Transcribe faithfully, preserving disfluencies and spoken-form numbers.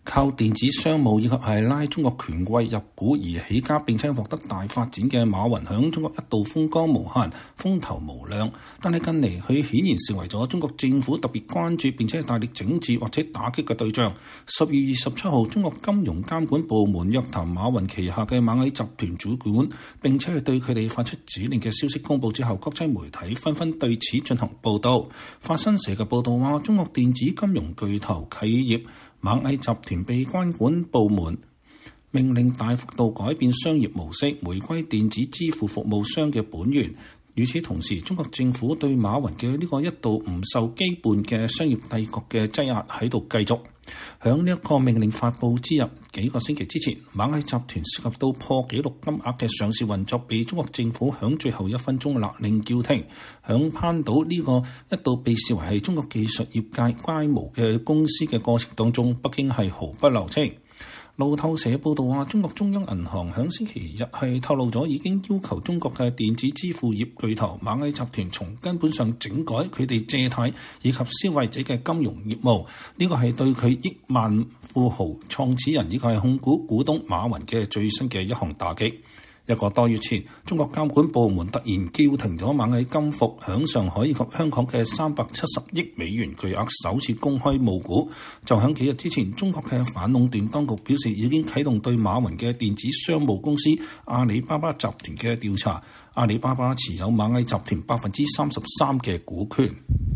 靠電子商務以及係拉中國權貴入股而起家並且獲得大發展嘅馬雲，響中國一度風光無限、風頭無兩。但係近嚟佢顯然成為咗中國政府特別關注並且係大力整治或者打擊嘅對象。十月二十七號，中國金融監管部門約談馬雲旗下嘅螞蟻集團主管，並且係對佢哋發出指令嘅消息公佈之後，國際媒體紛紛對此進行報導。法新社嘅報導話，中國電子金融巨頭企業螞蟻集團被監管部門命令大幅度改變商業模式，回歸電子支付服務商嘅本源。與此同時，中國政府對馬雲嘅呢個一度唔受基本嘅商業帝國嘅擠壓喺度繼續。響呢一個命令發布之日幾個星期之前，螞蟻集團涉及到破紀錄金額嘅上市運作，被中國政府響最後一分鐘勒令叫停。響攀倒呢個一度被視為係中國技術業界規模嘅公司嘅過程當中，北京係毫不留情。路透社報道話，中國中央銀行響星期日係透露咗，已經要求中國嘅電子支付業巨頭螞蟻集團從根本上整改佢哋借貸以及消費者嘅金融業務。呢個係對佢億萬富豪創始人以及係控股股東馬雲嘅最新嘅一項打擊。一個多月前，中國監管部門突然叫停咗螞蟻金服響上海以及香港嘅三百七十億美元巨額首次公開募股。就響幾日之前，中國嘅反壟斷當局表示已經啟動對馬雲嘅電子商務公司阿里巴巴集團嘅調查。阿里巴巴持有螞蟻集團百分之三十三嘅股權。